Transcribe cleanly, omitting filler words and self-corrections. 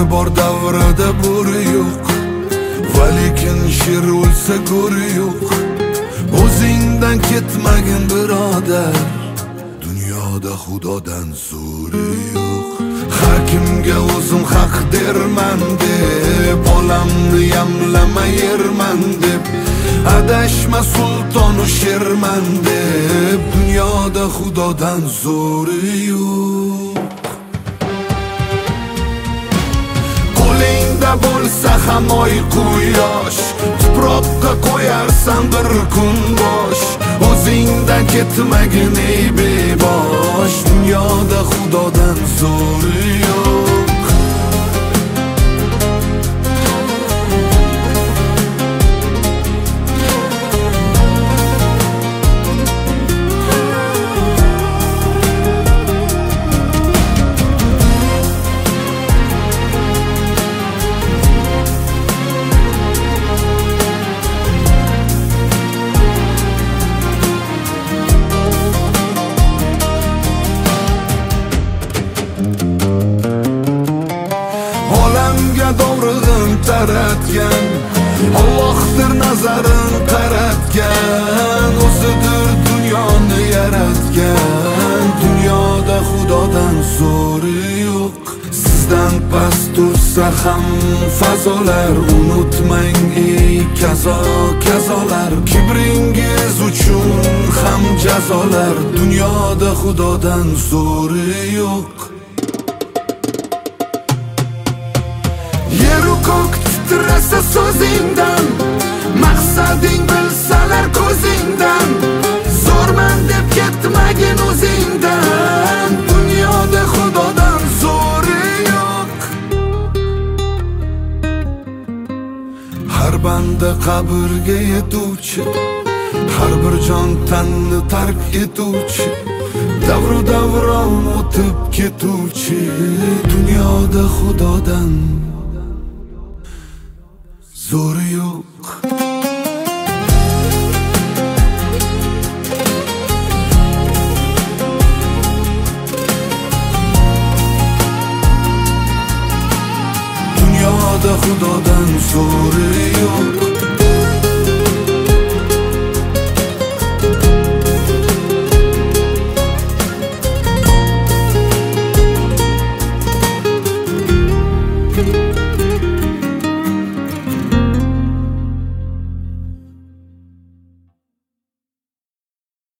bor davrada bo'ri yo'q, va lekin sher o'lsa go'ri yo'q. O'zingdan ketmagin birodar, dunyoda xudodan zo'ri yo'q. Har kimga o'zim haq derman deb, olamni yamlama yerman deb, adashma sultonu sherman deb, dunyoda xudodan zo'ri yo'q. Qo'lingda bo'lsa ham oy quyosh, tuproqqa qo'yarsan bir kun bosh. O'zingdan ketmagin ey bebosh, dunyoda xudodan zo'ri yo'q. Olamga dovrug'in taratgan Allohdir nazarin qaratgan, o'zidir dunyoni yaratgan. Dunyoda xudodan zo'ri yo'q. Sizdan past tursa ham fazolar, unutmang ey kazolar. Kibringiz uchun ham jazolar, dunyoda xudodan zo'ri yo'q. Yeru ko'k titrasa so'zingdan, maqsading bilsalar ko'zingdan, zo'rman deb ketmagin o'zingdan, dunyoda xudodan zo'ri yo'q. Har banda qabrga yetuvchi, har bir jon tanni tark etuvchi, davru davron o'tib ketuvchi, dunyoda xudodan zo'ri yo'q. Dunyoda xudodan zo'ri